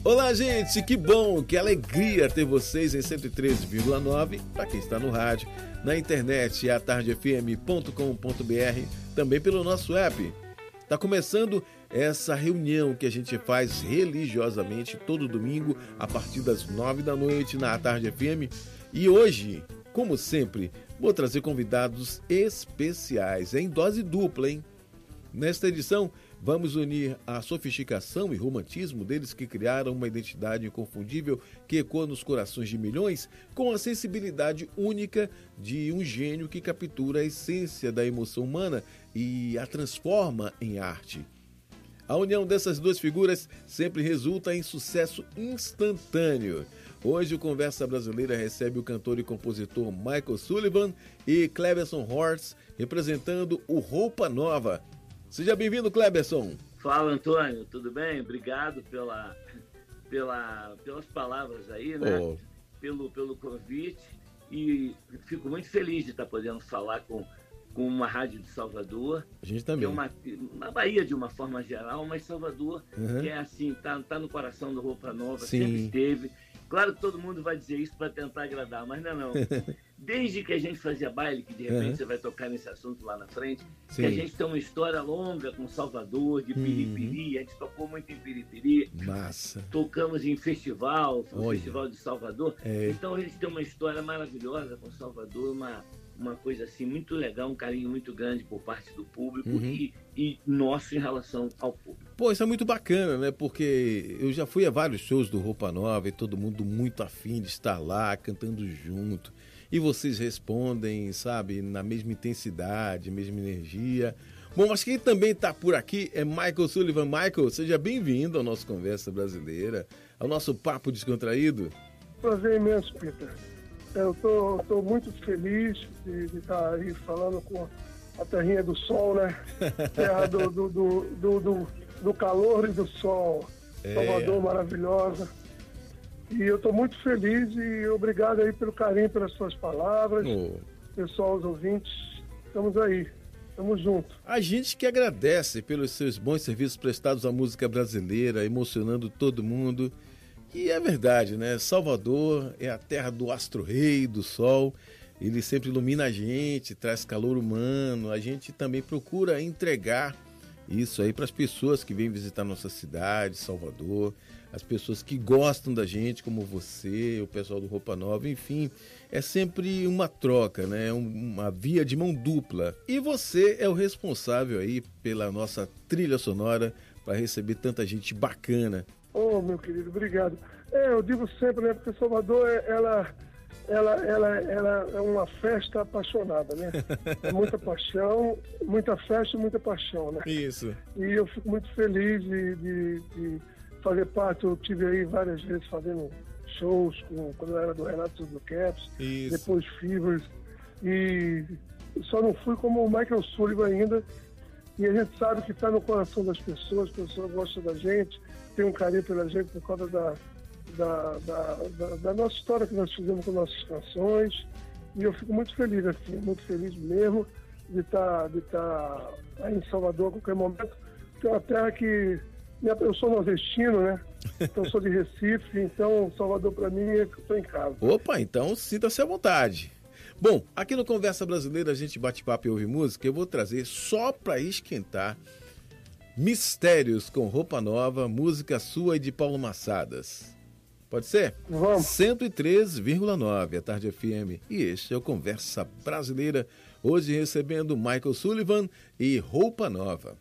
Olá, gente, que bom, que alegria ter vocês em 103,9 para quem está no rádio, na internet, atardefm.com.br, também pelo nosso app. Está começando essa reunião que a gente faz religiosamente todo domingo a partir das 9 da noite na Tarde FM. E hoje, como sempre, vou trazer convidados especiais, em dose dupla, hein? Nesta edição, vamos unir a sofisticação e romantismo deles que criaram uma identidade inconfundível que ecoa nos corações de milhões com a sensibilidade única de um gênio que captura a essência da emoção humana e a transforma em arte. A união dessas duas figuras sempre resulta em sucesso instantâneo. Hoje o Conversa Brasileira recebe o cantor e compositor Michael Sullivan e Cleberson Horst, representando o Roupa Nova. Seja bem-vindo, Cleberson. Fala, Antônio, tudo bem? Obrigado pelas palavras aí, né? Pelo convite, e fico muito feliz de estar podendo falar com uma rádio de Salvador. A gente também. Que é uma Bahia de uma forma geral, mas Salvador, que é assim, tá no coração do Roupa Nova, Sim. Sempre esteve. Claro que todo mundo vai dizer isso para tentar agradar, mas não. Desde que a gente fazia baile, que de repente você vai tocar nesse assunto lá na frente, Sim. que a gente tem uma história longa com Salvador, de Piripiri, a gente tocou muito em Piripiri. Massa. Tocamos em festival, Festival de Salvador. É. Então a gente tem uma história maravilhosa com Salvador, uma coisa assim muito legal, um carinho muito grande por parte do público e nosso em relação ao público. Pô, isso é muito bacana, né? Porque eu já fui a vários shows do Roupa Nova e todo mundo muito afim de estar lá, cantando junto. E vocês respondem, sabe, na mesma intensidade, mesma energia. Bom, mas quem também está por aqui é Michael Sullivan. Michael, seja bem-vindo ao nosso Conversa Brasileira, ao nosso papo descontraído. Prazer imenso, Peter. Eu tô muito feliz de estar aí falando com a terrinha do sol, né? Terra do calor e do sol. Salvador maravilhosa. E eu estou muito feliz e obrigado aí pelo carinho, pelas suas palavras. Pessoal, os ouvintes, estamos aí. Estamos juntos. A gente que agradece pelos seus bons serviços prestados à música brasileira, emocionando todo mundo. E é verdade, né? Salvador é a terra do astro-rei, do sol. Ele sempre ilumina a gente, traz calor humano. A gente também procura entregar isso aí para as pessoas que vêm visitar nossa cidade, Salvador. As pessoas que gostam da gente, como você, o pessoal do Roupa Nova. Enfim, é sempre uma troca, né? Uma via de mão dupla. E você é o responsável aí pela nossa trilha sonora para receber tanta gente bacana. Oh, meu querido, obrigado. Eu digo sempre, né, porque Salvador, ela é uma festa apaixonada, né? É muita paixão, muita festa e muita paixão, né? Isso. E eu fico muito feliz de fazer parte. Eu tive aí várias vezes fazendo shows quando eu era do Renato do Caps, depois Fivers, e só não fui como o Michael Sullivan ainda. E a gente sabe que está no coração das pessoas, as pessoas gostam da gente, tem um carinho pela gente por causa da nossa história que nós fizemos com nossas canções. E eu fico muito feliz, assim, muito feliz mesmo de estar aí em Salvador a qualquer momento, que é uma terra que... Eu sou nordestino, né? Então eu sou de Recife, então Salvador para mim é que eu estou em casa. Opa, então sinta-se à vontade. Bom, aqui no Conversa Brasileira a gente bate papo e ouve música. Eu vou trazer só para esquentar Mistérios com Roupa Nova, música sua e de Paulo Massadas. Pode ser? Vamos. 103,9 a Tarde FM. E este é o Conversa Brasileira, hoje recebendo Michael Sullivan e Roupa Nova.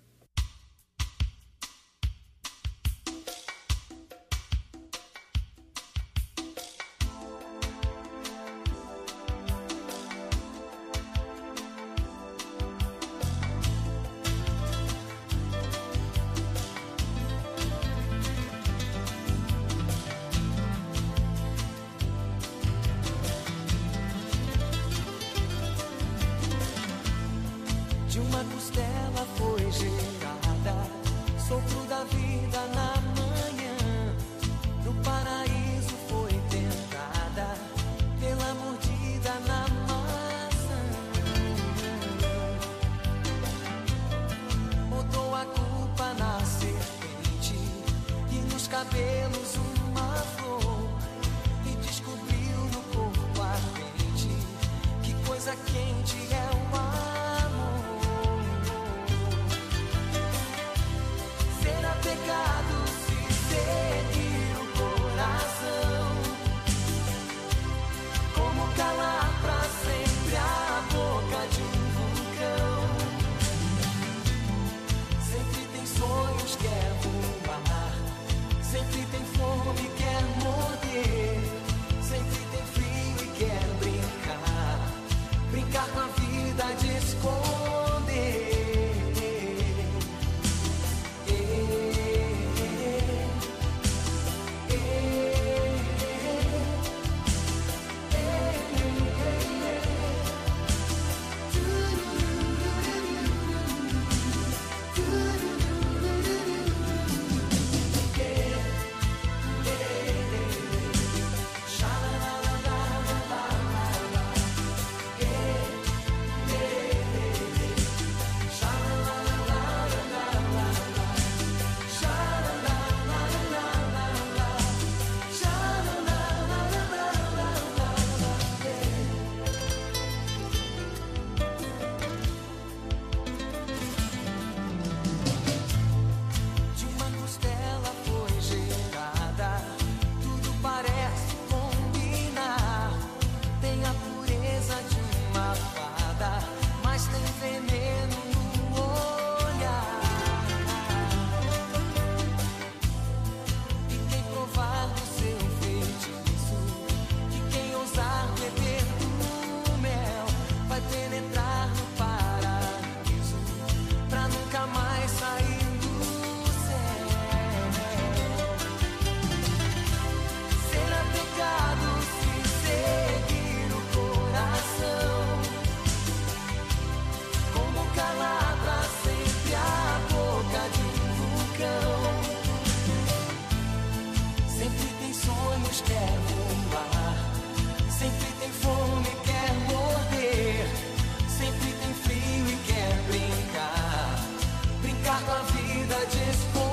De uma costela foi gerada, sopro da vida na manhã. No paraíso foi tentada, pela mordida na maçã. Botou a culpa na serpente e nos cabelos aves, quer voar. Sempre tem fome, quer morder. Sempre tem frio e quer brincar. Brincar com a vida de escolher.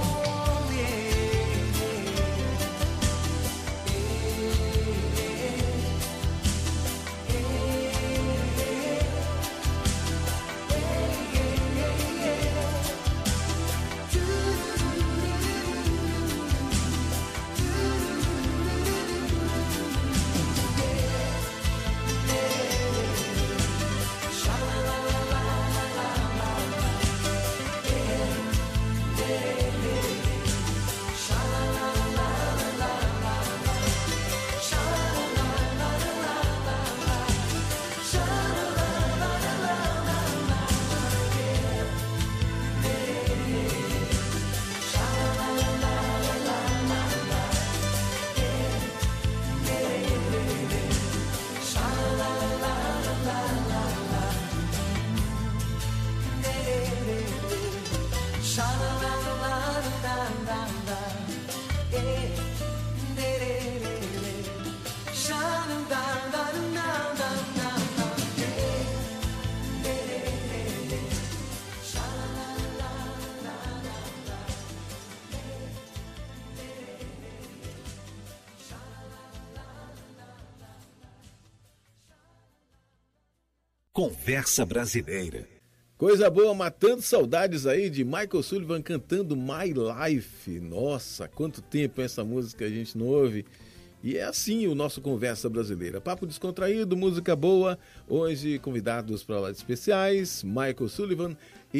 Conversa Brasileira. Coisa boa, matando saudades aí de Michael Sullivan cantando My Life. Nossa, quanto tempo essa música a gente não ouve. E é assim o nosso Conversa Brasileira. Papo descontraído, música boa. Hoje convidados para lá especiais, Michael Sullivan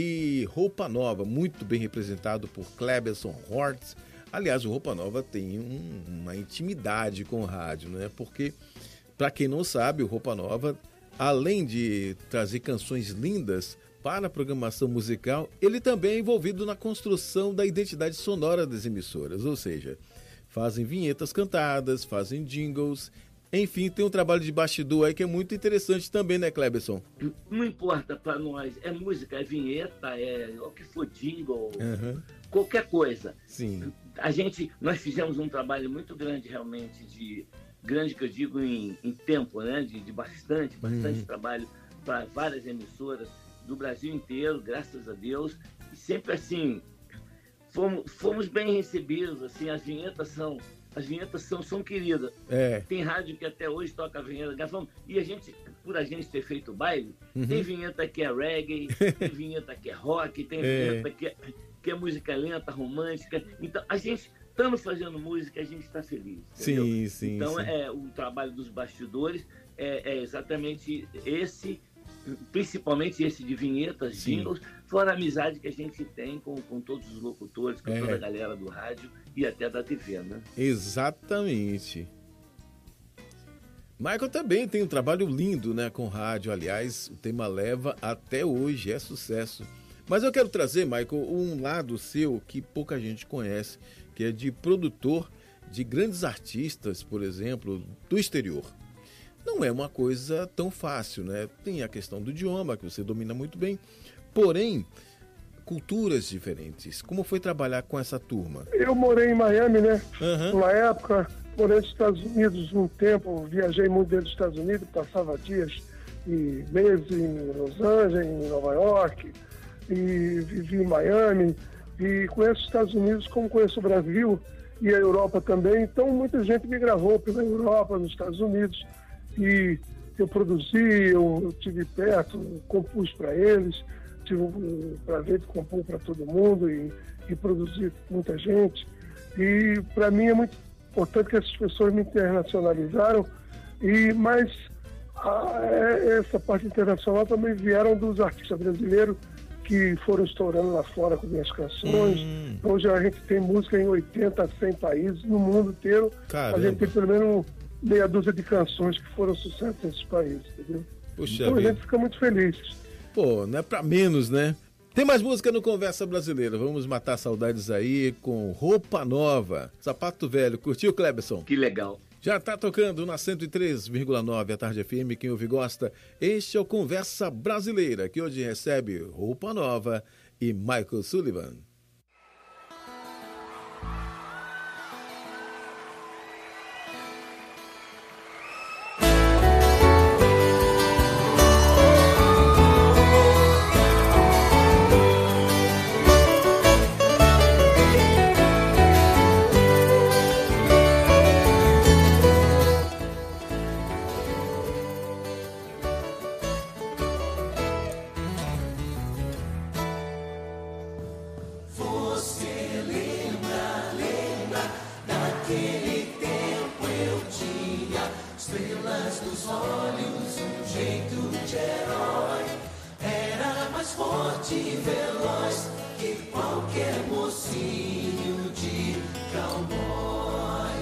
e Roupa Nova, muito bem representado por Cleberson Hortz. Aliás, o Roupa Nova tem uma intimidade com o rádio, né? Porque, para quem não sabe, o Roupa Nova, além de trazer canções lindas para a programação musical, ele também é envolvido na construção da identidade sonora das emissoras, ou seja, fazem vinhetas cantadas, fazem jingles, enfim, tem um trabalho de bastidor aí que é muito interessante também, né, Cleberson? Não importa para nós, é música, é vinheta, é o que for jingle, qualquer coisa. Sim. Nós fizemos um trabalho muito grande realmente, grande que eu digo em tempo, né? De bastante trabalho para várias emissoras do Brasil inteiro, graças a Deus, e sempre assim fomos bem recebidos, assim, as vinhetas são queridas. Tem rádio que até hoje toca a vinheta, e por a gente ter feito baile, tem vinheta que é reggae, tem vinheta que é rock, tem vinheta que é música lenta, romântica. Então a gente, estando fazendo música, a gente está feliz. Entendeu? Sim. Então o trabalho dos bastidores é exatamente esse, principalmente esse de vinhetas, jingles, fora a amizade que a gente tem com todos os locutores, com toda a galera do rádio e até da TV, né? Exatamente. Michael também tem um trabalho lindo, né, com rádio. Aliás, o tema Leva até hoje é sucesso. Mas eu quero trazer, Michael, um lado seu que pouca gente conhece, que é de produtor de grandes artistas, por exemplo, do exterior. Não é uma coisa tão fácil, né? Tem a questão do idioma, que você domina muito bem, porém, culturas diferentes. Como foi trabalhar com essa turma? Eu morei em Miami, né? Uma época, morei nos Estados Unidos um tempo, viajei muito dentro dos Estados Unidos, passava dias e meses em Los Angeles, em Nova York, e vivi em Miami, e conheço os Estados Unidos como conheço o Brasil e a Europa também. Então, muita gente me gravou pela Europa, nos Estados Unidos, e eu produzi, eu estive perto, compus para eles, tive um prazer de compor para todo mundo e produzir muita gente. E para mim é muito importante que essas pessoas me internacionalizaram, mas essa parte internacional também vieram dos artistas brasileiros que foram estourando lá fora com minhas canções. Hoje a gente tem música em 80, 100 países, no mundo inteiro. Caramba. A gente tem pelo menos meia dúzia de canções que foram sucesso nesses países, entendeu? Puxa então vida. A gente fica muito feliz. Pô, não é pra menos, né? Tem mais música no Conversa Brasileira. Vamos matar saudades aí com Roupa Nova. Sapato Velho. Curtiu, Cleberson? Que legal. Já tá tocando na 103,9 a Tarde FM. Quem ouve gosta. Este é o Conversa Brasileira, que hoje recebe Roupa Nova e Michael Sullivan. veloz que qualquer mocinho de cowboy.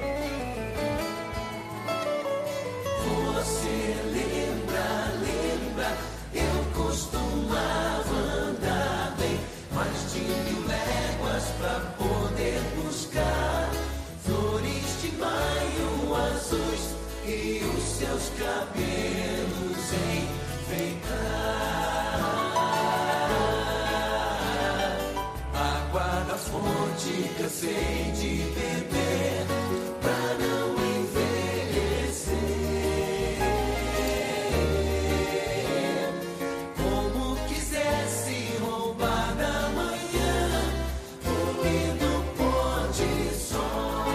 Você lembra, eu costumava andar bem mais de 1000 léguas pra poder buscar flores de maio azuis e os seus cabelos enfeitar. Água da fonte cansei de beber pra não envelhecer. Como quisesse roubar da manhã o lindo pôr de sol.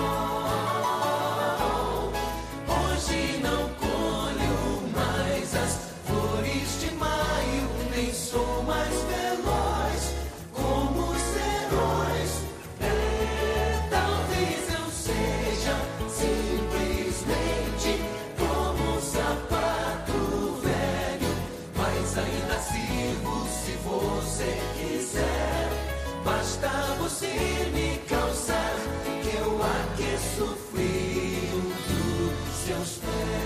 Hoje não colho mais as flores de maio, nem sou mais veloz como os heróis. Talvez eu seja simplesmente como um sapato velho, mas ainda sirvo se você quiser. Basta você me calçar que eu aqueço o frio dos seus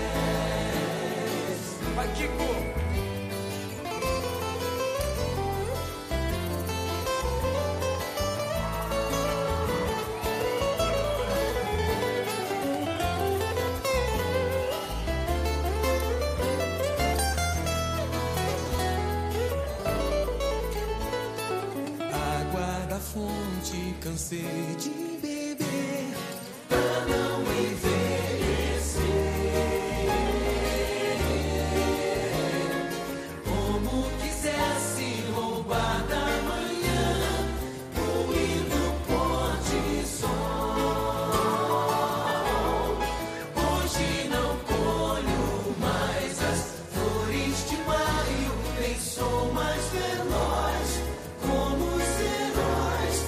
pés. Vai, Kiko! Água da fonte cansei de beber pra não envelhecer. Como quisesse roubar da manhã o lindo pôr de sol. Hoje não colho mais as flores de maio, nem sou mais veloz como os heróis.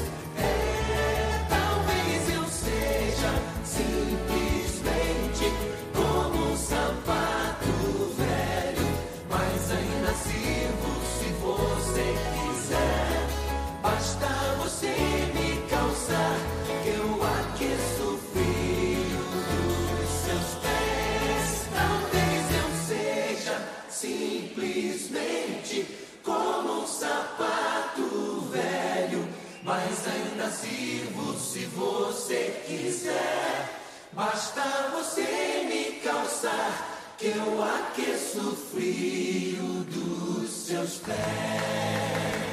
Talvez eu seja simplesmente como um sapato velho, mas ainda sirvo se você quiser. Basta você me calçar que eu aqueço o frio dos seus pés. Talvez eu seja simplesmente como um sapato velho, mas ainda sirvo se você quiser. Basta você me calçar que eu aqueço o frio dos seus pés.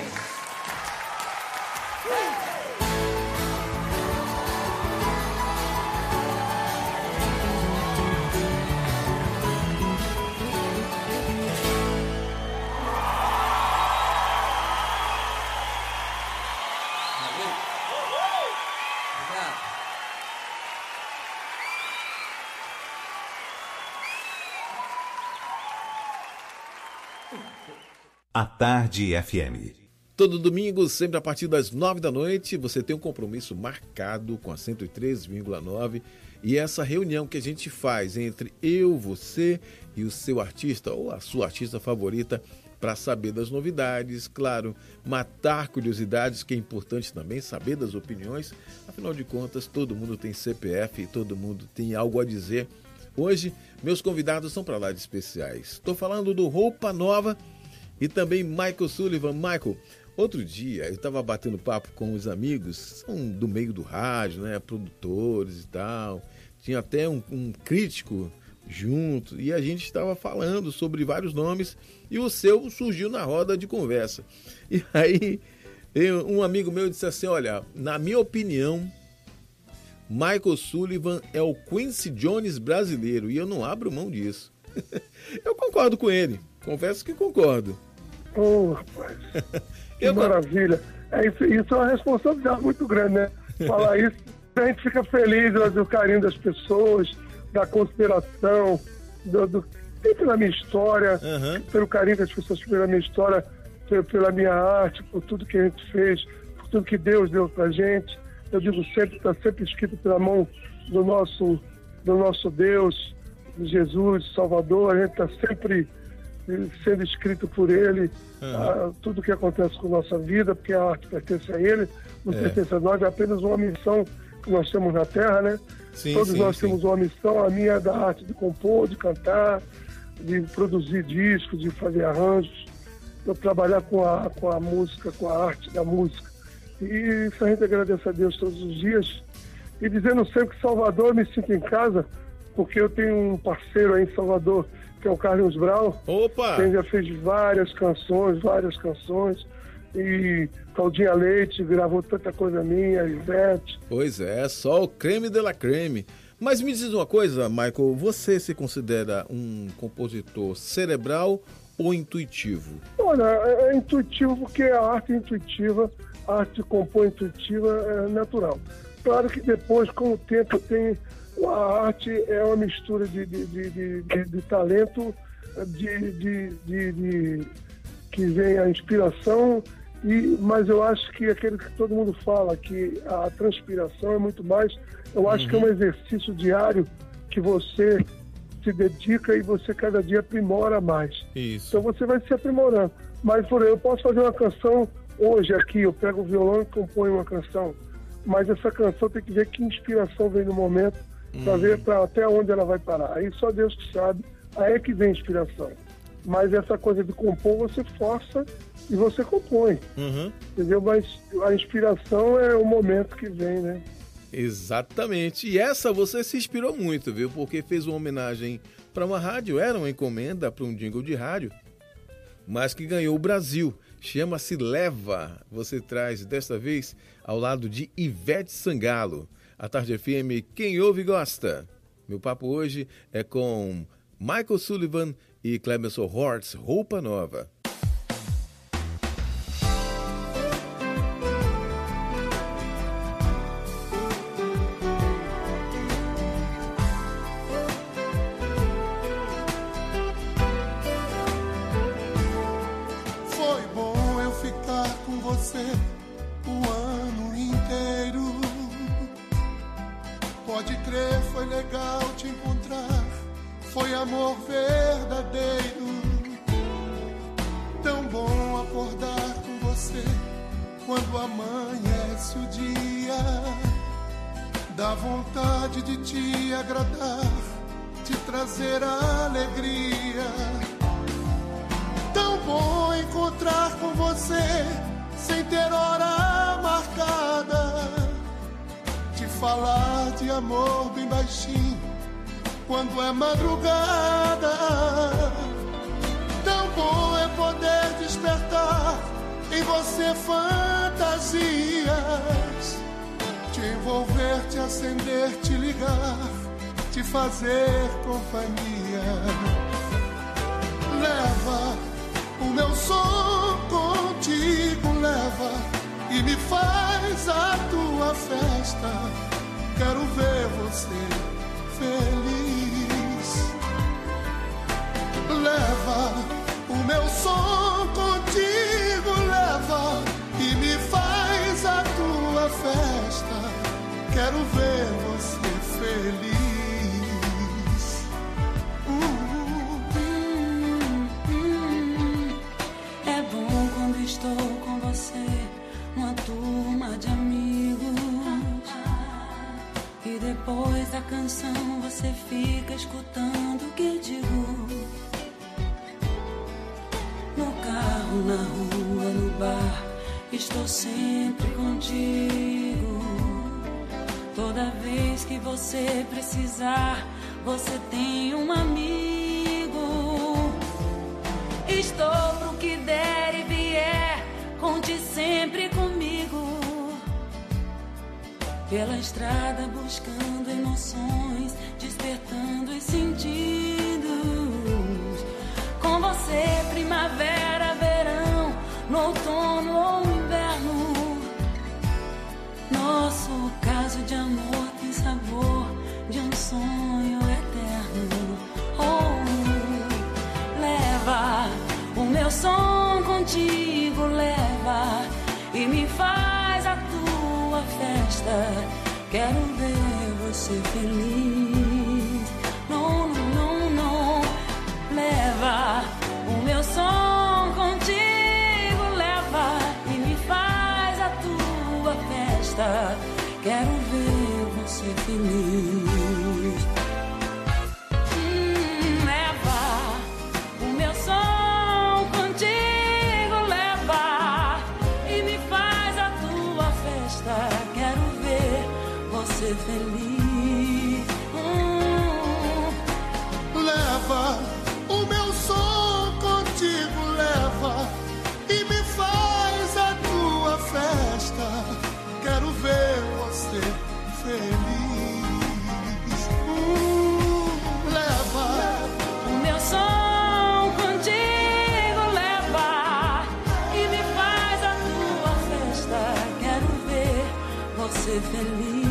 A Tarde FM. Todo domingo, sempre a partir das 9 da noite, você tem um compromisso marcado com a 103,9 e essa reunião que a gente faz entre eu, você e o seu artista ou a sua artista favorita para saber das novidades, claro, matar curiosidades, que é importante também, saber das opiniões. Afinal de contas, todo mundo tem CPF e todo mundo tem algo a dizer. Hoje, meus convidados são para lá de especiais. Estou falando do Roupa Nova e também Michael Sullivan. Michael, outro dia eu estava batendo papo com os amigos, são do meio do rádio, né, produtores e tal. Tinha até um crítico junto e a gente estava falando sobre vários nomes e o seu surgiu na roda de conversa. E aí um amigo meu disse assim, olha, na minha opinião, Michael Sullivan é o Quincy Jones brasileiro e eu não abro mão disso. Eu concordo com ele, confesso que concordo. Rapaz, que maravilha. Isso é uma responsabilidade muito grande, né? Falar isso, a gente fica feliz do carinho das pessoas, da consideração, pela minha história, pelo carinho das pessoas pela minha história, pela minha arte, por tudo que a gente fez, por tudo que Deus deu pra gente. Eu digo sempre, está sempre escrito pela mão do nosso Deus, de Jesus, Salvador. A gente está sempre sendo escrito por ele, tudo que acontece com a nossa vida, porque a arte pertence a ele, não pertence a nós, é apenas uma missão que nós temos na Terra, né? Todos nós temos uma missão, a minha é da arte de compor, de cantar, de produzir discos, de fazer arranjos, de trabalhar com a música, com a arte da música. E isso a gente agradece a Deus todos os dias. E dizendo sempre que Salvador eu me sinto em casa, porque eu tenho um parceiro aí em Salvador, que é o Carlos Brau. Opa! Que já fez várias canções. E Claudinha Leite gravou tanta coisa minha, Ivete. Pois é, só o creme de la creme. Mas me diz uma coisa, Michael, você se considera um compositor cerebral ou intuitivo? Olha, é intuitivo porque a arte é intuitiva, a arte de compor intuitiva é natural. Claro que depois, com o tempo, a arte é uma mistura de talento, que vem a inspiração, mas eu acho que aquele que todo mundo fala, que a transpiração é muito mais, eu acho que é um exercício diário que você se dedica e você cada dia aprimora mais. Isso. Então você vai se aprimorando. Mas, por exemplo, eu posso fazer uma canção hoje aqui, eu pego o violão e componho uma canção, mas essa canção tem que ver que inspiração vem no momento, para ver até onde ela vai parar. Aí só Deus que sabe, aí é que vem a inspiração. Mas essa coisa de compor, você força e você compõe. Entendeu? Mas a inspiração é o momento que vem, né? Exatamente. E essa você se inspirou muito, viu? Porque fez uma homenagem para uma rádio, era uma encomenda para um jingle de rádio, mas que ganhou o Brasil. Chama-se Leva. Você traz desta vez ao lado de Ivete Sangalo. A Tarde FM, quem ouve gosta. Meu papo hoje é com Michael Sullivan e Clemenson Hortz, Roupa Nova. Foi bom eu ficar com você o ano inteiro. Pode crer, foi legal te encontrar. Foi amor verdadeiro. Tão bom acordar com você quando amanhece o dia. Dá vontade de te agradar, te trazer alegria. Tão bom encontrar com você sem ter hora marcada. Te falar de amor bem baixinho quando é madrugada. Tão bom é poder despertar em você fantasias, te envolver, te acender, te ligar, te fazer companhia. Leva o meu som contigo, leva e me faz a tua festa. Quero ver você feliz. Leva o meu som contigo, leva e me faz a tua festa. Quero ver você feliz. É bom quando estou com você, uma turma de amigos. E depois da canção você fica escutando o que digo. No carro, na rua, no bar, estou sempre contigo. Toda vez que você precisar, você tem um amigo. Estou pro que der e vier, conte sempre comigo. Pela estrada buscando emoções, despertando os sentidos. Com você, primavera, verão, no outono ou inverno. Nosso caso de amor tem sabor de um sonho eterno. Oh, leva o meu som contigo, leva e me faz a tua festa. Quero ver você feliz. Não, não, não, não. Leva o meu festa. Quero ver você feliz. Leva o meu som contigo, leva e me faz a tua festa. Quero ver você feliz. Leva o meu som contigo, leva e me faz a tua festa. Quero ver você feliz. Leva o meu som contigo, leva e me faz a tua festa. Quero ver você feliz.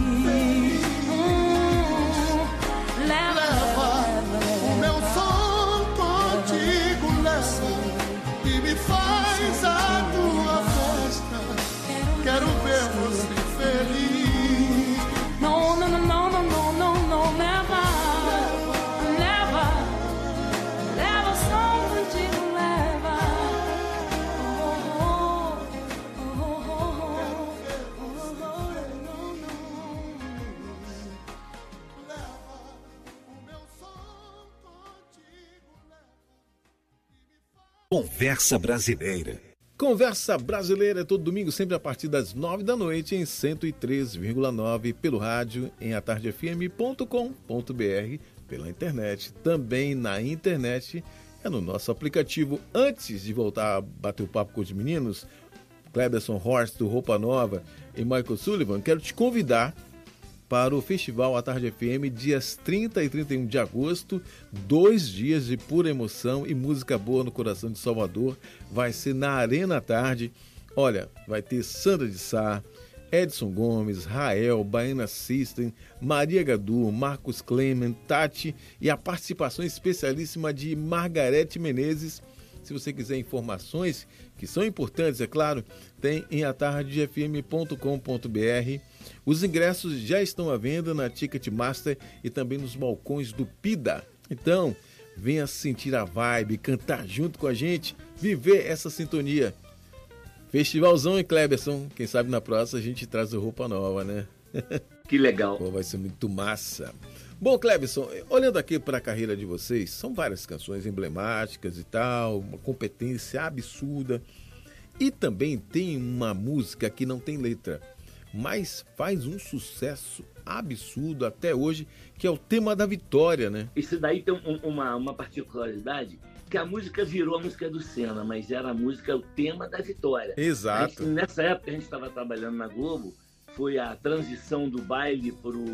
Leva o meu som contigo, leva e me faz a tua festa. Quero ver você feliz. Não, não, não, não, não, não, não, não, leva, leva, leva o som contigo, leva. Conversa Brasileira. Conversa Brasileira todo domingo, sempre a partir das 9 da noite, em 103,9 pelo rádio, em atardefm.com.br, pela internet, também na internet, é no nosso aplicativo. Antes de voltar a bater o papo com os meninos, Cleberson Horst, do Roupa Nova, e Michael Sullivan, quero te convidar para o Festival A Tarde FM, dias 30 e 31 de agosto, 2 dias de pura emoção e música boa no coração de Salvador. Vai ser na Arena à Tarde. Olha, vai ter Sandra de Sá, Edson Gomes, Rael, Baiana System, Maria Gadu, Marcos Clement, Tati e a participação especialíssima de Margarete Menezes. Se você quiser informações, que são importantes, é claro, tem em atardefm.com.br. Os ingressos já estão à venda na Ticketmaster e também nos balcões do PIDA. Então, venha sentir a vibe, cantar junto com a gente, viver essa sintonia. Festivalzão em Cleberson, quem sabe na próxima a gente traz a Roupa Nova, né? Que legal. Pô, vai ser muito massa. Bom, Cleberson, olhando aqui para a carreira de vocês, são várias canções emblemáticas e tal, uma competência absurda. E também tem uma música que não tem letra, mas faz um sucesso absurdo até hoje, que é o tema da Vitória, né? Isso daí tem uma particularidade, que a música virou a música do Senna, mas era a música, o tema da Vitória. Exato. Nessa época a gente estava trabalhando na Globo, foi a transição do baile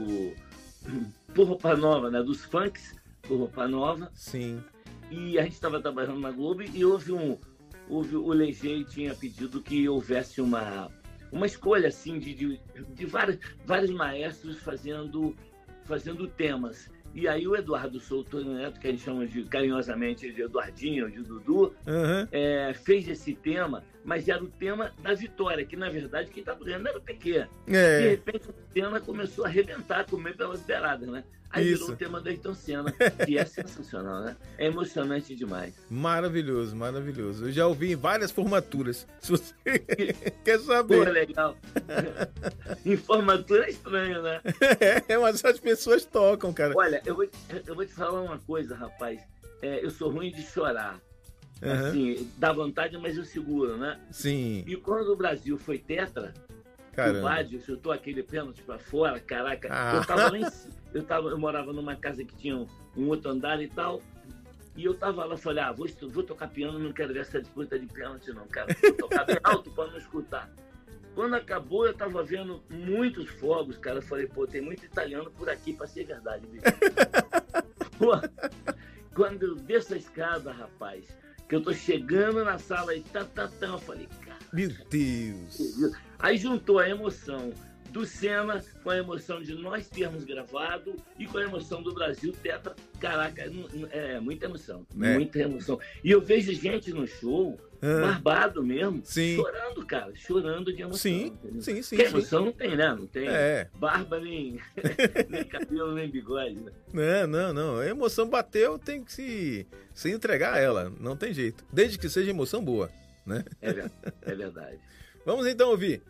por Roupa Nova, né? Dos funks por Roupa Nova. Sim. E a gente estava trabalhando na Globo e houve o Legei tinha pedido que houvesse uma escolha assim de vários maestros fazendo temas. E aí o Eduardo Souto Neto, que a gente chama carinhosamente de Eduardinho, de Dudu, fez esse tema, mas era o tema da Vitória, que na verdade quem estava ganhando era o Pequeno. De repente o Senna começou a arrebentar, comer pelas beiradas, né? Aí virou o tema do Ayrton Senna, que é sensacional, né? É emocionante demais. Maravilhoso, maravilhoso. Eu já ouvi em várias formaturas. Se você quer saber. Pô, legal. Em formatura é estranho, né? Mas as pessoas tocam, cara. Olha, eu vou te falar uma coisa, rapaz. Eu sou ruim de chorar. Assim, dá vontade, mas eu seguro, né? Sim. E quando o Brasil foi tetra, o Bádio chutou aquele pênalti pra fora, caraca. Eu tava lá em cima. Eu morava numa casa que tinha um outro andar e tal, e eu tava lá, falei, vou tocar piano, não quero ver essa disputa de pênalti não, cara. Vou tocar bem alto pra não escutar. Quando acabou, eu tava vendo muitos fogos, cara. Eu falei, pô, tem muito italiano por aqui pra ser verdade, bicho. Pô, quando eu desço a escada, rapaz, que eu tô chegando na sala e eu falei, cara... Meu Deus! Aí juntou a emoção do Senna com a emoção de nós termos gravado e com a emoção do Brasil tetra. Caraca, é muita emoção, muita emoção. E eu vejo gente no show, barbado mesmo, chorando, cara, chorando de emoção. Sim. Porque emoção não tem, né? Não tem barba, nem cabelo, nem bigode. Né? Não. A emoção bateu, tem que se entregar a ela, não tem jeito. Desde que seja emoção boa, né? É verdade. Vamos então ouvir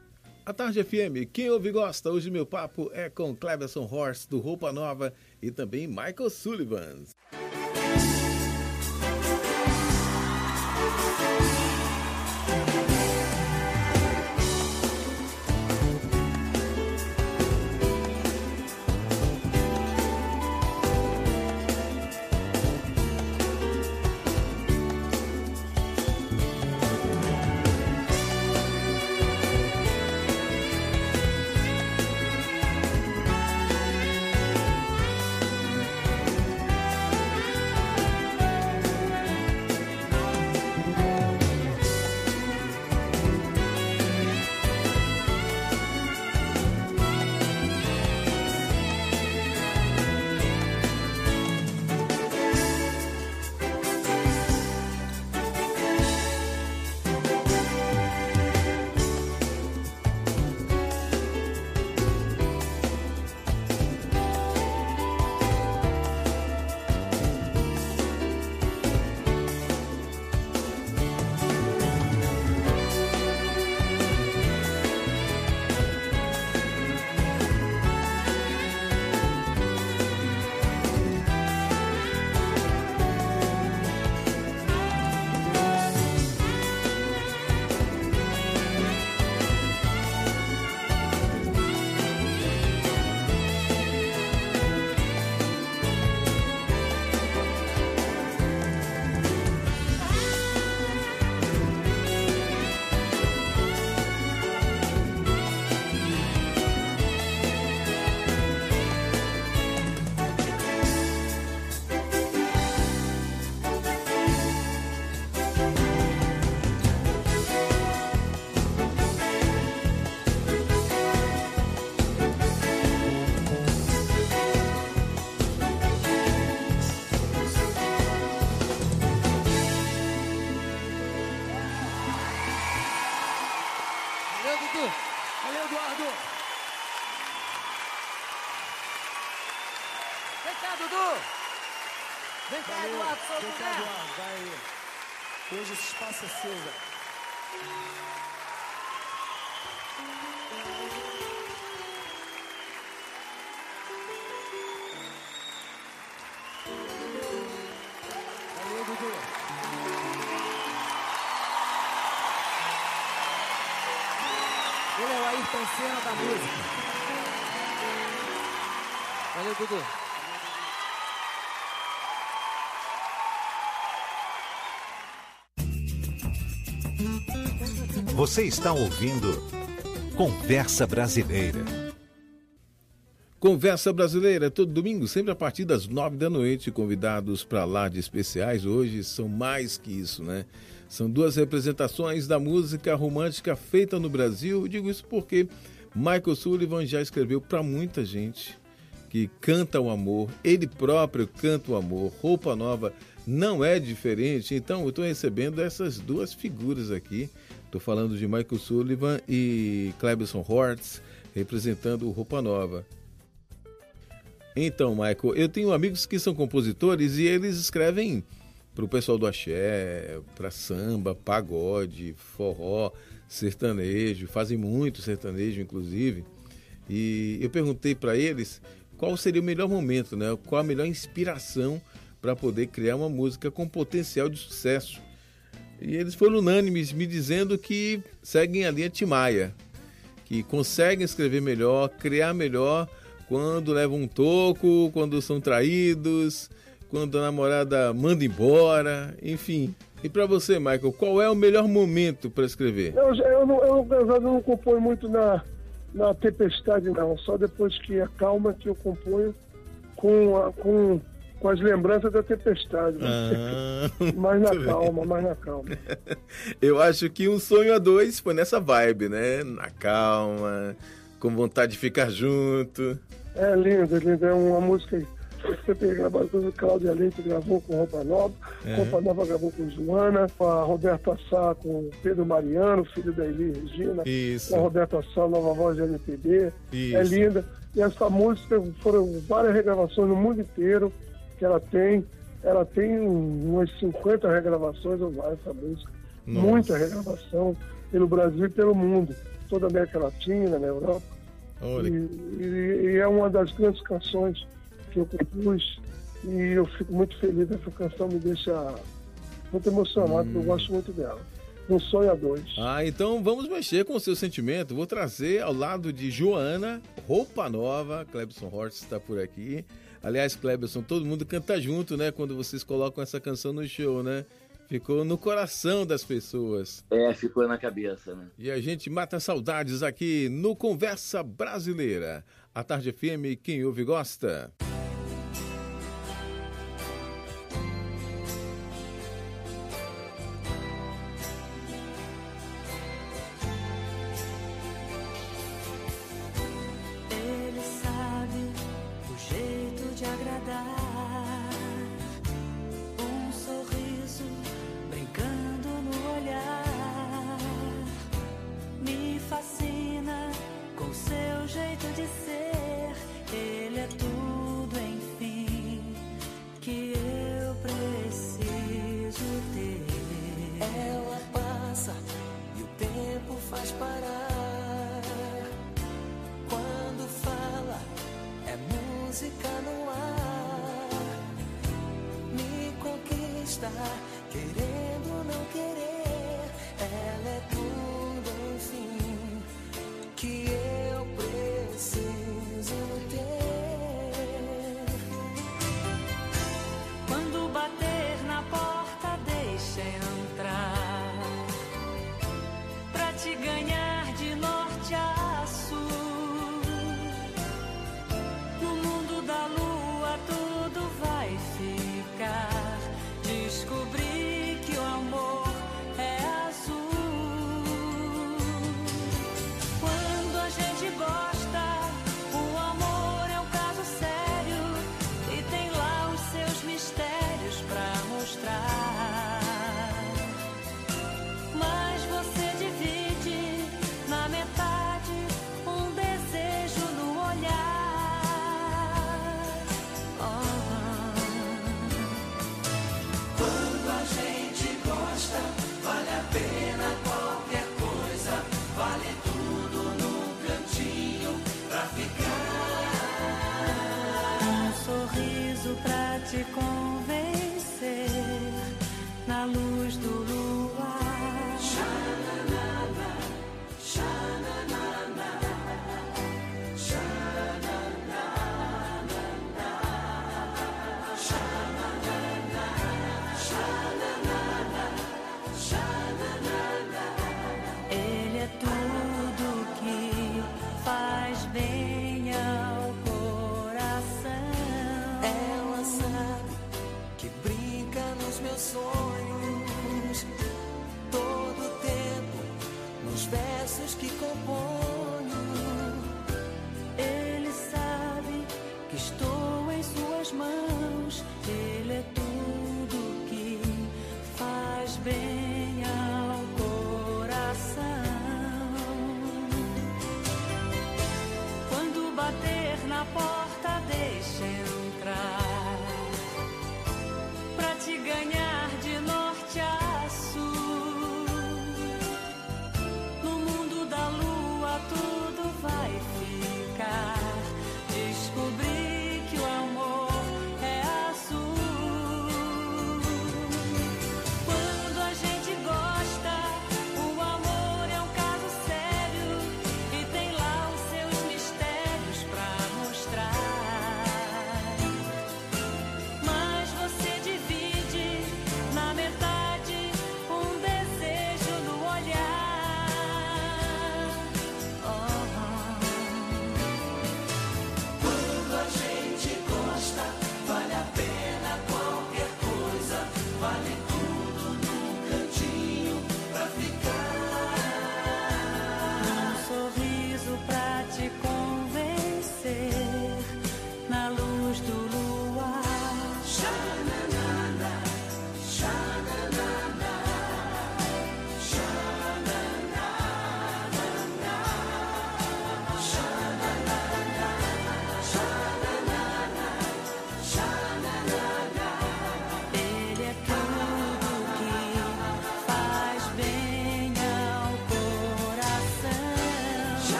A Tarde FM, quem ouve gosta. Hoje meu papo é com Cleberson Horst, do Roupa Nova, e também Michael Sullivan. Vem cá, Valeu. Eduardo, solta Vem o cá, pé. Eduardo, vai aí. Hoje esse espaço é seu, velho. Valeu, Dudu. Ele é o Ayrton Senna da música. Valeu, Dudu. Você está ouvindo Conversa Brasileira. Conversa Brasileira, todo domingo, sempre a partir das 9 da noite, convidados para lá de especiais. Hoje são mais que isso, né? São duas representações da música romântica feita no Brasil. Eu digo isso porque Michael Sullivan já escreveu para muita gente que canta o amor, ele próprio canta o amor. Roupa Nova não é diferente, então eu estou recebendo essas duas figuras aqui. Estou falando de Michael Sullivan e Cleberson Horst, representando o Roupa Nova. Então, Michael, eu tenho amigos que são compositores e eles escrevem para o pessoal do axé, para samba, pagode, forró, sertanejo, fazem muito sertanejo, inclusive. E eu perguntei para eles qual seria o melhor momento, né? Qual a melhor inspiração para poder criar uma música com potencial de sucesso. E eles foram unânimes me dizendo que seguem a linha Tim Maia, que conseguem escrever melhor, criar melhor quando levam um toco, quando são traídos, quando a namorada manda embora, enfim. E para você, Michael, qual é o melhor momento para escrever? Eu não componho muito na tempestade, não. Só depois que acalma que eu componho com as lembranças da tempestade. Mais na calma. Eu acho que Um Sonho a Dois foi nessa vibe, né? Na calma, com vontade de ficar junto. É lindo. É uma música que sempre gravada com o Cláudia Leite, gravou com Roupa Nova. Roupa Nova gravou com Joana, com a Roberta Sá, com Pedro Mariano, filho da Eli Regina. Isso. Com a Roberta Sá, nova voz de MPB. Isso. É linda. E essa música foram várias regravações no mundo inteiro que ela tem umas 50 regravações ou mais, essa música. Nossa. Muita regravação pelo Brasil e pelo mundo. toda a América Latina, na Europa. Olha. E é uma das grandes canções que eu compus, e eu fico muito feliz. Essa canção me deixa muito emocionado, porque eu gosto muito dela. Um Sonho a Dois. Então vamos mexer com o seu sentimento. Vou trazer ao lado de Joana, Roupa Nova. Clebson Horst está por aqui. Aliás, Clebson, todo mundo canta junto, né? Quando vocês colocam essa canção no show, né? Ficou no coração das pessoas. Ficou na cabeça, né? E a gente mata saudades aqui no Conversa Brasileira. A Tarde FM, quem ouve gosta. Te convencer na luz do luar. Xananana, xananana, xananana, xananana, xananana, xananana. Ele é tudo que faz bem ao coração. Ela sabe que brinca nos meus sonhos todo tempo, nos versos que componho. Ele sabe que estou em suas mãos. Ele é tudo que faz bem ao coração. Quando bater na porta, deixa entrar, pra te ganhar de norte a sul. No mundo da lua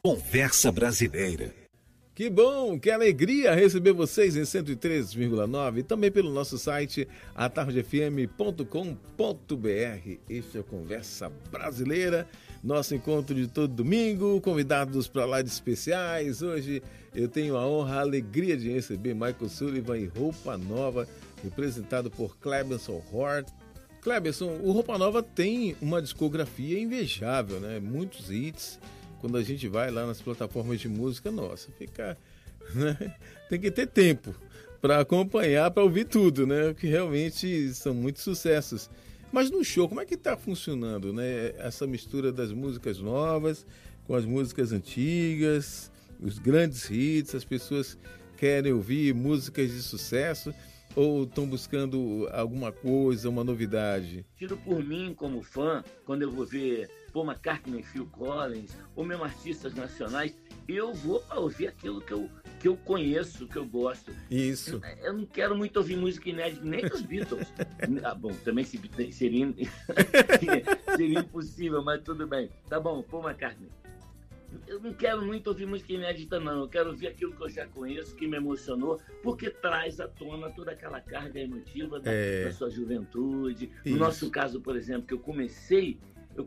Conversa Brasileira. Que bom, que alegria receber vocês em 103,9 e também pelo nosso site atardefm.com.br. Este é o Conversa Brasileira, nosso encontro de todo domingo, convidados para lá de especiais. Hoje eu tenho a honra, a alegria de receber Michael Sullivan e Roupa Nova, representado por Cleberson Hort. Cleberson, o Roupa Nova tem uma discografia invejável, né? Muitos hits. Quando a gente vai lá nas plataformas de música, nossa, fica, né? Tem que ter tempo para acompanhar, para ouvir tudo, né? Que realmente são muitos sucessos. Mas no show, como é que está funcionando, né? Essa mistura das músicas novas com as músicas antigas, os grandes hits, as pessoas querem ouvir músicas de sucesso ou estão buscando alguma coisa, uma novidade? Tiro por mim como fã, quando eu vou ver Paul McCartney, Phil Collins, ou mesmo artistas nacionais, eu vou para ouvir aquilo que eu conheço, que eu gosto. Isso. Eu não quero muito ouvir música inédita, nem dos Beatles. Bom, também seria impossível, mas tudo bem. Tá bom, Paul McCartney. Eu não quero muito ouvir música inédita, não. Eu quero ouvir aquilo que eu já conheço, que me emocionou, porque traz à tona toda aquela carga emotiva da sua juventude. No nosso caso, por exemplo, que eu comecei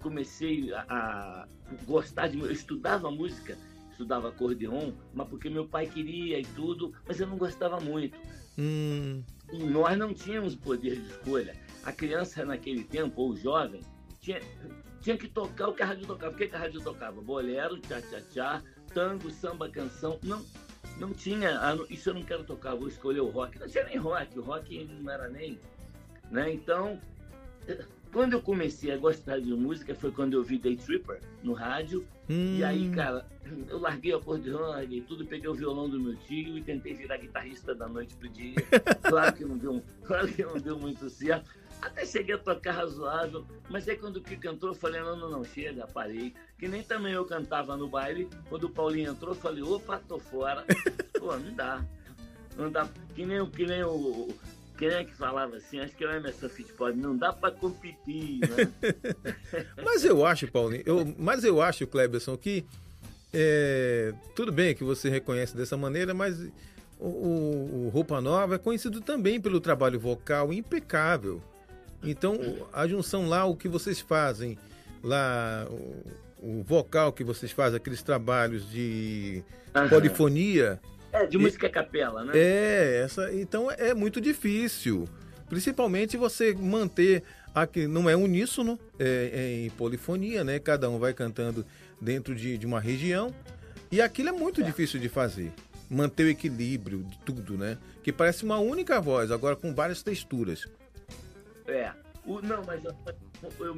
a gostar eu estudava música, estudava acordeon, mas porque meu pai queria e tudo, mas eu não gostava muito. E nós não tínhamos poder de escolha. A criança naquele tempo, ou o jovem, tinha que tocar o que a rádio tocava. O que a rádio tocava? Bolero, tchá-tchá-tchá, tango, samba, canção. Não tinha, isso eu não quero tocar, vou escolher o rock. Não tinha nem rock, o rock não era nem... Né? Então, quando eu comecei a gostar de música foi quando eu vi Day Tripper no rádio. E aí, cara, eu larguei o acordeão, larguei tudo, peguei o violão do meu tio e tentei virar guitarrista da noite pro dia. Claro que não deu muito certo. Até cheguei a tocar razoável, mas aí quando o que cantou, eu falei, não, chega, parei. Que nem também eu cantava no baile, quando o Paulinho entrou, eu falei, opa, tô fora. Pô, não dá. Quem é que falava assim, acho que é o Emerson Fittipaldi, não dá pra competir, né? Mas eu acho, Paulinho, eu acho, Cleberson, que tudo bem que você reconhece dessa maneira, mas o Roupa Nova é conhecido também pelo trabalho vocal impecável. Então, a junção lá, o que vocês fazem lá, o vocal que vocês fazem, aqueles trabalhos de polifonia... de música a capela, né? Então é muito difícil. Principalmente você manter, aqui, não é uníssono, é em polifonia, né? Cada um vai cantando dentro de uma região. E aquilo é muito difícil de fazer. Manter o equilíbrio de tudo, né? Que parece uma única voz, agora com várias texturas. Não, mas eu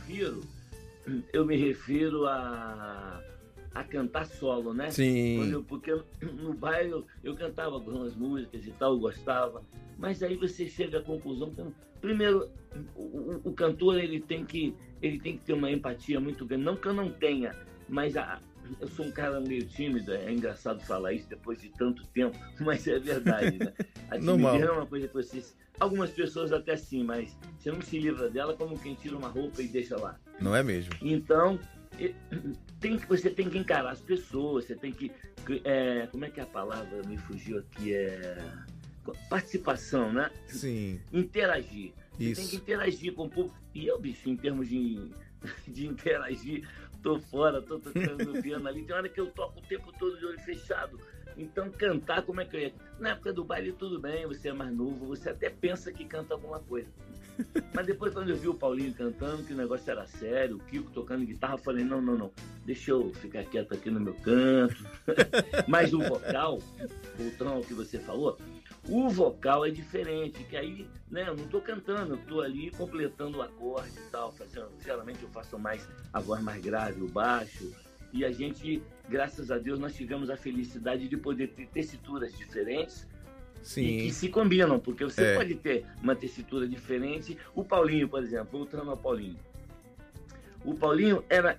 me refiro a cantar solo, né? Sim. Porque no baile eu cantava algumas músicas e tal, eu gostava, mas aí você chega à conclusão que, primeiro, o cantor ele tem que ter uma empatia muito grande, não que eu não tenha, mas eu sou um cara meio tímido, é engraçado falar isso depois de tanto tempo, mas é verdade, né? A timidez é uma coisa que algumas pessoas até sim, mas você não se livra dela como quem tira uma roupa e deixa lá. Não é mesmo? Então, você tem que encarar as pessoas, você tem que... como é que é a palavra? Me fugiu aqui, participação, né? Sim. Interagir. Isso. Você tem que interagir com o público. E eu, bicho, em termos de interagir, tô fora, tô tocando no piano ali. Tem hora que eu toco o tempo todo de olho fechado. Então, cantar, como é que eu ia? Na época do baile, tudo bem, você é mais novo, você até pensa que canta alguma coisa. Mas depois, quando eu vi o Paulinho cantando, que o negócio era sério, o Kiko tocando guitarra, eu falei, não, deixa eu ficar quieto aqui no meu canto. Mas o vocal, voltando ao que você falou, o vocal é diferente, que aí, né, eu não tô cantando, eu tô ali completando o acorde e tal, geralmente eu faço mais a voz mais grave, o baixo, e a gente, graças a Deus, nós tivemos a felicidade de poder ter tessituras diferentes. Sim. E que se combinam, porque você pode ter uma tessitura diferente. O Paulinho, por exemplo, voltando ao Paulinho. O Paulinho era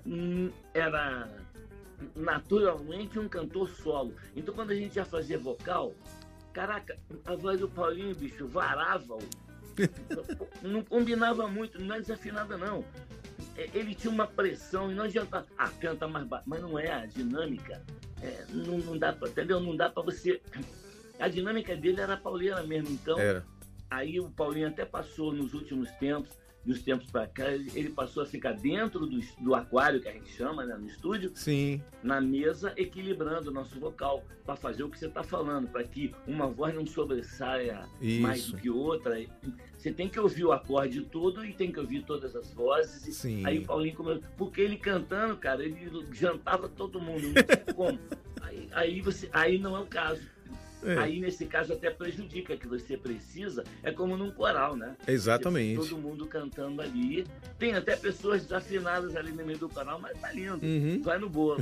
naturalmente um cantor solo. Então, quando a gente ia fazer vocal, caraca, a voz do Paulinho, bicho, varava. Não combinava muito, não é desafinada, não. ele tinha uma pressão e não adianta, canta mais baixo, mas não é a dinâmica, não dá para, entendeu? Não dá para você, a dinâmica dele era pauliana mesmo, então, aí o Paulinho até passou nos últimos tempos, dos tempos para cá, ele passou a ficar dentro do aquário, que a gente chama, né, no estúdio, sim, na mesa, equilibrando o nosso vocal, para fazer o que você está falando, para que uma voz não sobressaia mais do que outra. Você tem que ouvir o acorde todo e tem que ouvir todas as vozes. Sim. Aí o Paulinho começou, porque ele cantando, cara, ele jantava todo mundo, não sei como. Aí não é o caso. Aí, nesse caso, até prejudica, que você precisa, é como num coral, né? Exatamente. Todo mundo cantando ali. Tem até pessoas desafinadas ali no meio do coral, mas tá lindo. Vai no bolo.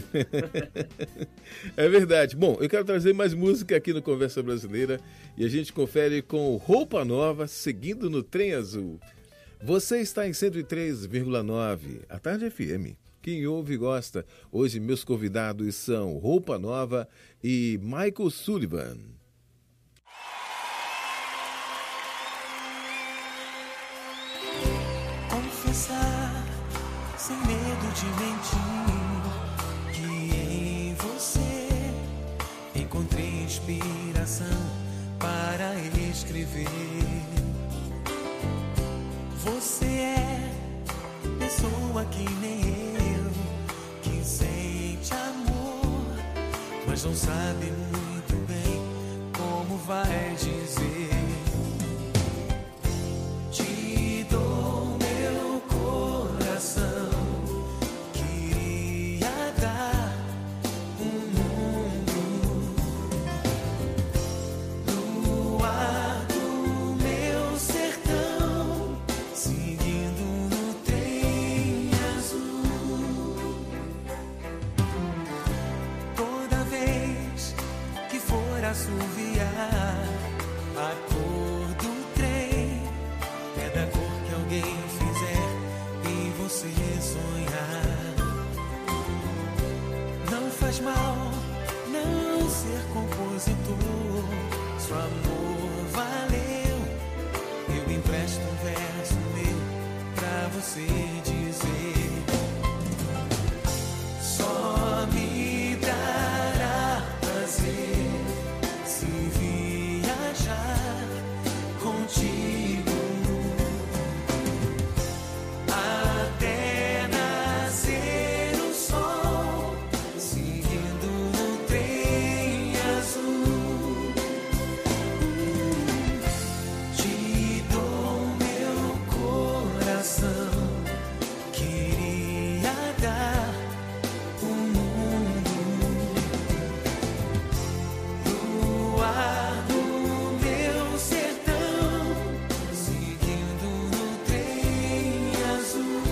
É verdade. Bom, eu quero trazer mais música aqui no Conversa Brasileira e a gente confere com Roupa Nova, seguindo no Trem Azul. Você está em 103,9, a Tarde FM. Quem ouve e gosta. Hoje meus convidados são Roupa Nova e Michael Sullivan. Confessar, sem medo de mentir, que em você encontrei inspiração para escrever. Você é pessoa que nem eu, que sente amor, mas não sabe muito bem como vai dizer. Te dou meu coração, queria dar um mundo no ar do meu sertão, seguindo no trem azul. Toda vez que for assoviar, a cor do trem é da cor que alguém fizer e você sonhar. Não faz mal não ser compositor, se o amor valeu, eu empresto um verso meu pra você dizer. Só me dará prazer se viajar contigo até nascer o sol, seguindo no trem azul. Te dou meu coração, queria dar um mundo no ar do meu sertão, seguindo no trem azul.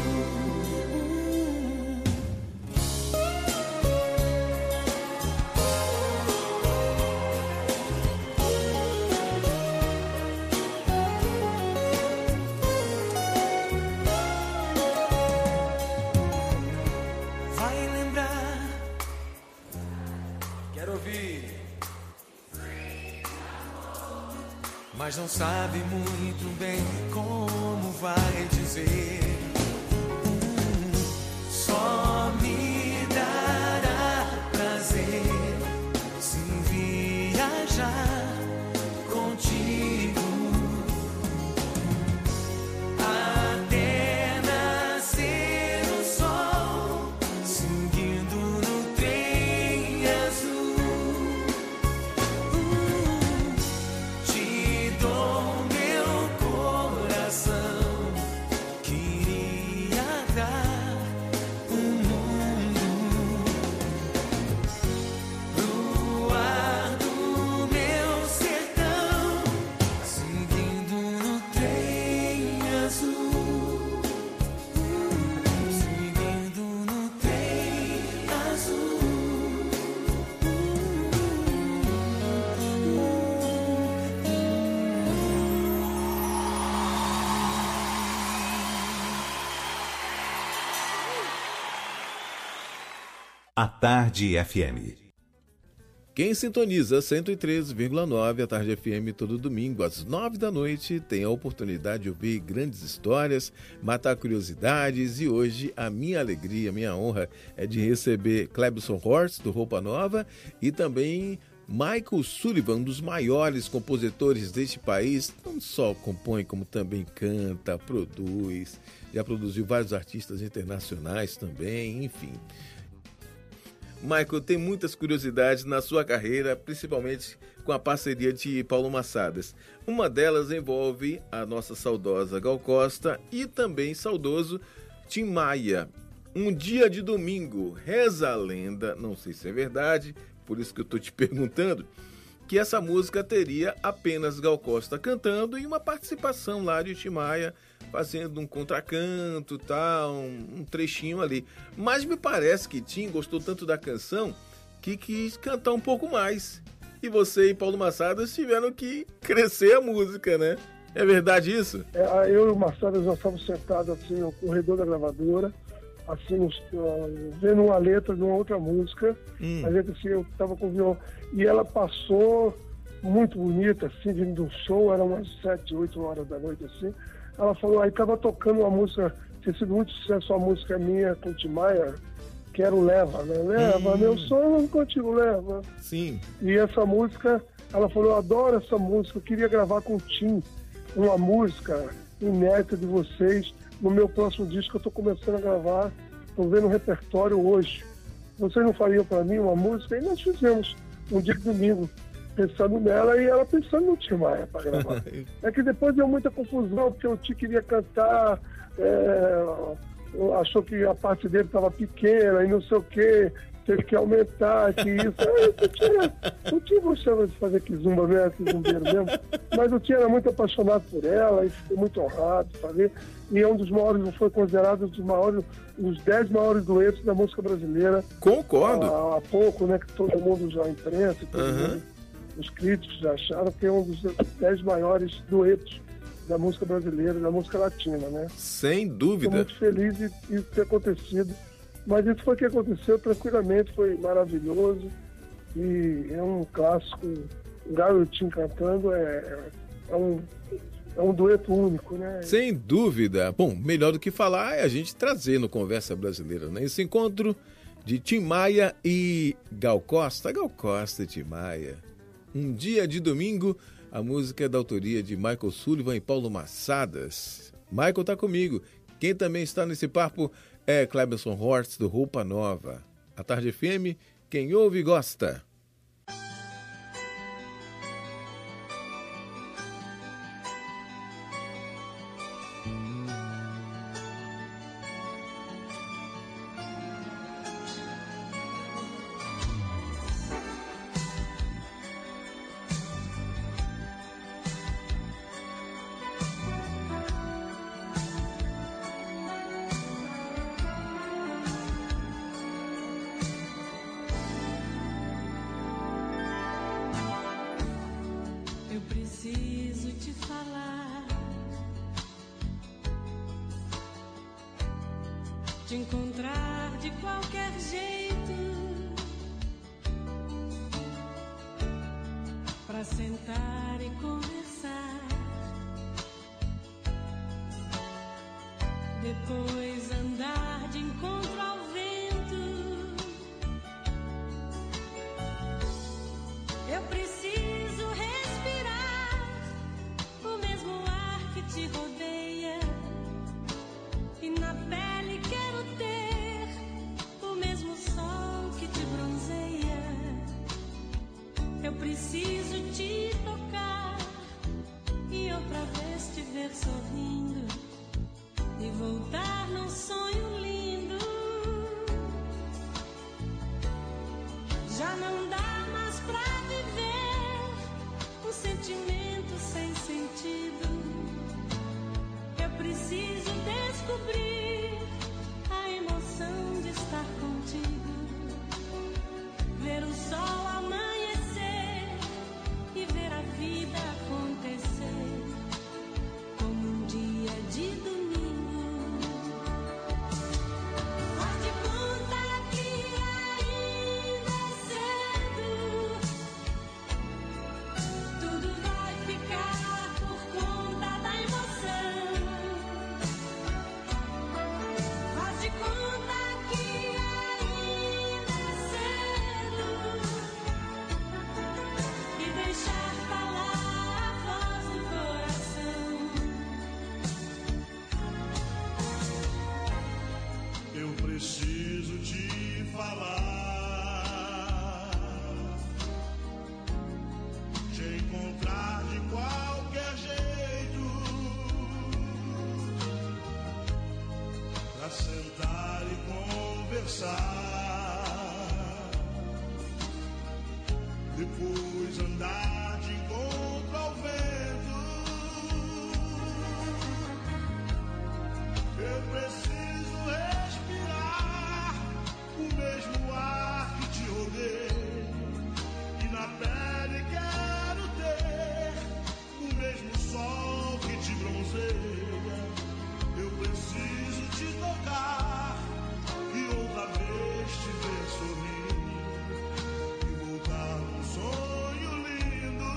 Vai lembrar, quero ouvir, mas não sabe muito bem como vai dizer. Só me dará prazer se viajar contigo até nascer o sol, seguindo no trem azul. Te dou meu coração, queria dar um mundo no ar do meu sertão, seguindo no trem azul, seguindo no trem azul. A Tarde FM. Quem sintoniza 103,9 a Tarde FM todo domingo às 9 da noite tem a oportunidade de ouvir grandes histórias, matar curiosidades, e hoje a minha alegria, a minha honra é de receber Clebson Horst, do Roupa Nova, e também Michael Sullivan, um dos maiores compositores deste país. Não só compõe, como também canta, produz, já produziu vários artistas internacionais também, enfim. Michael, tem muitas curiosidades na sua carreira, principalmente com a parceria de Paulo Massadas. Uma delas envolve a nossa saudosa Gal Costa e também saudoso Tim Maia. Um dia de domingo, reza a lenda, não sei se é verdade, por isso que eu estou te perguntando, que essa música teria apenas Gal Costa cantando e uma participação lá de Tim Maia fazendo um contracanto, tal, um trechinho ali. Mas me parece que Tim gostou tanto da canção que quis cantar um pouco mais. E você e Paulo Massadas tiveram que crescer a música, né? É verdade isso? Eu e o Massadas nós estávamos sentados assim no corredor da gravadora, assim, vendo uma letra de uma outra música. A letra assim, eu estava com o violão. E ela passou muito bonita, assim, vindo do show, era umas 7, 8 horas da noite, assim. Ela falou, aí estava tocando uma música, tinha sido muito sucesso, a música minha com o Tim Maia, que era o Leva, né? Leva, meu sonho contigo, leva. Sim. E essa música, ela falou, eu adoro essa música, eu queria gravar com o Tim uma música inédita de vocês no meu próximo disco que eu estou começando a gravar, estou vendo o repertório hoje. Vocês não fariam para mim uma música? E nós fizemos um dia de domingo, pensando nela e ela pensando no Tim Maia para gravar. É que depois deu muita confusão, porque o Tim queria cantar, achou que a parte dele estava pequena e não sei o quê, teve que aumentar, que isso. O Tim gostava de fazer kizumba mesmo, kizumbeiro mesmo, mas o Tim era muito apaixonado por ela e ficou muito honrado de fazer. E é um dos maiores, foi considerado um dos 10 maiores duetos da música brasileira. Concordo. Há pouco, né, que todo mundo já, a imprensa, todo mundo, os críticos já acharam que é um dos 10 maiores duetos da música brasileira, da música latina, né? Sem dúvida. Estou muito feliz de isso ter acontecido. Mas isso foi o que aconteceu tranquilamente, foi maravilhoso. E é um clássico, o Garotinho cantando é um dueto único, né? Sem dúvida. Bom, melhor do que falar é a gente trazer no Conversa Brasileira, né? Esse encontro de Tim Maia e Gal Costa. Gal Costa e Tim Maia. Um dia de domingo, a música é da autoria de Michael Sullivan e Paulo Massadas. Michael tá comigo. Quem também está nesse papo é Clebson Horst, do Roupa Nova. A Tarde FM, quem ouve gosta. Te encontrar de qualquer jeito, pra sentar e conversar, depois andar de encontro ao vento. Eu preciso respirar o mesmo ar que te rodeia, e na pele quero ter o mesmo sol que te bronzeia. Eu preciso te tocar e outra vez te ver sorrindo e voltar num sonho lindo. Já não dá mais pra viver um sentimento sem sentido. Eu preciso descobrir a emoção de estar contigo, ver o sol amanhecer e ver a vida acontecer como um dia depois andar de encontro ao vento. Eu preciso respirar o mesmo ar que te rodeia, e na pele quero ter o mesmo sol que te bronzeia. Eu preciso te tocar e outra vez te ver sorrir e voltar num sonho lindo.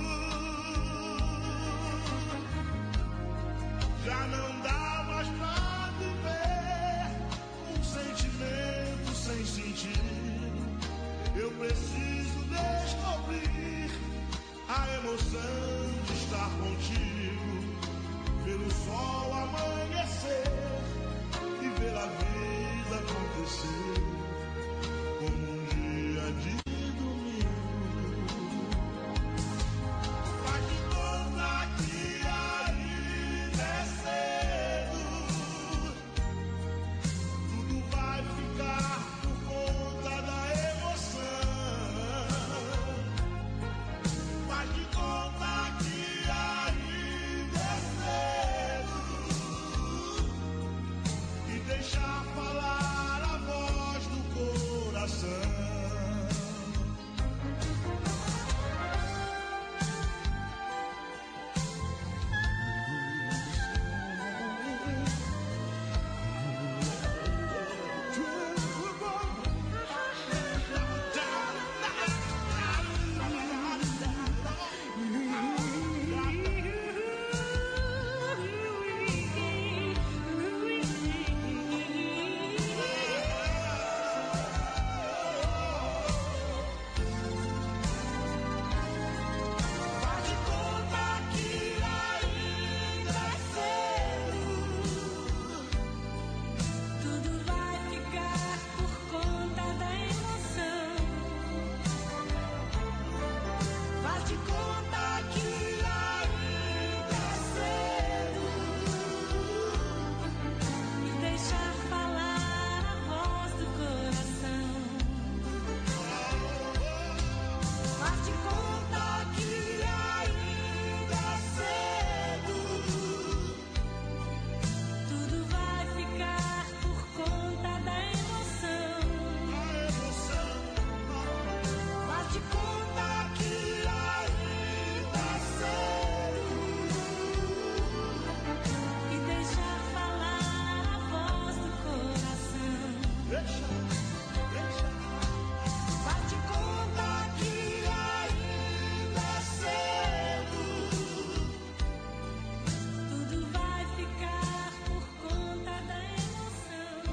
Já não dá mais pra viver um sentimento sem sentido. Eu preciso descobrir a emoção de estar contigo, ver o sol amanhecer e ver a vida acontecer como um dia de domingo. Faz de conta que ainda é cedo, tudo vai ficar por conta da emoção. Faz de conta que ainda é cedo e deixar falar a voz do coração. Faz de conta que ainda é cedo, Tudo vai ficar por conta da emoção. faz de conta que ainda é cedo. E deixar falar a voz do coração. Faz de conta que ainda é cedo. Tudo vai ficar por conta da emoção. A emoção. Faz de conta que ainda é cedo. E deixar falar a voz do coração. Deixa. Faz de conta que ainda é cedo. Tudo vai ficar por conta da emoção.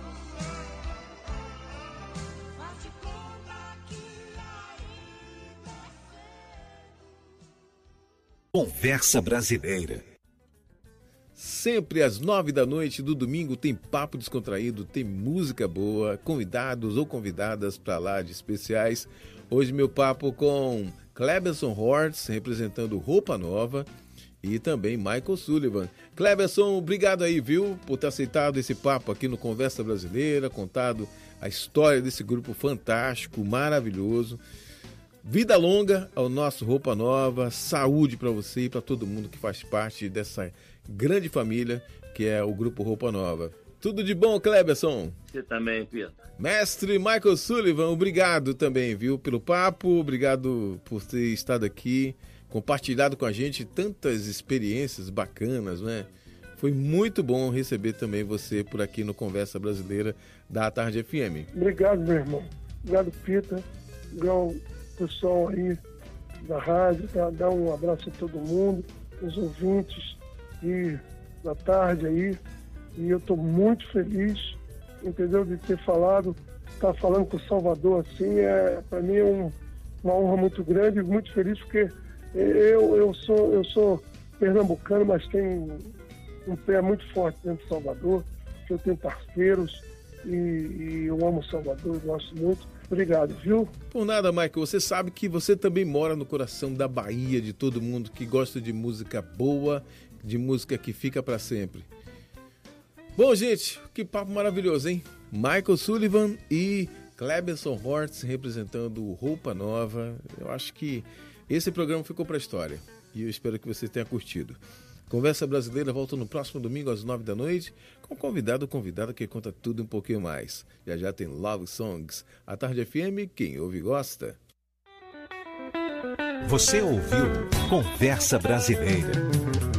Faz de conta que ainda é cedo. Conversa Brasileira. Sempre às 9 da noite do domingo tem papo descontraído, tem música boa, convidados ou convidadas para lá de especiais. Hoje meu papo com Cleberson Hortz, representando Roupa Nova, e também Michael Sullivan. Cleberson, obrigado aí, viu, por ter aceitado esse papo aqui no Conversa Brasileira, contado a história desse grupo fantástico, maravilhoso. Vida longa ao nosso Roupa Nova, saúde para você e para todo mundo que faz parte dessa grande família que é o Grupo Roupa Nova. Tudo de bom, Cleberson? Você também, Pedro. Mestre Michael Sullivan, obrigado também, viu, pelo papo, obrigado por ter estado aqui, compartilhado com a gente tantas experiências bacanas, né? Foi muito bom receber também você por aqui no Conversa Brasileira da Tarde FM. Obrigado, meu irmão. Obrigado, Pita. Igual pessoal aí da rádio, dar um abraço a todo mundo, os ouvintes e da tarde aí. E eu estou muito feliz, entendeu, de ter falado, estar falando com o Salvador assim, para mim é uma honra muito grande, muito feliz, porque eu sou pernambucano, mas tenho um pé muito forte dentro de Salvador, que eu tenho parceiros e eu amo Salvador, gosto muito. Obrigado, viu? Por nada, Michael. Você sabe que você também mora no coração da Bahia, de todo mundo que gosta de música boa, de música que fica para sempre. Bom, gente, que papo maravilhoso, hein? Michael Sullivan e Cleberson Hortz representando o Roupa Nova. Eu acho que esse programa ficou para a história e eu espero que você tenha curtido. Conversa Brasileira volta no próximo domingo às 9 da noite com convidado ou convidada que conta tudo um pouquinho mais. Já já tem Love Songs. A Tarde FM, quem ouve gosta. Você ouviu Conversa Brasileira.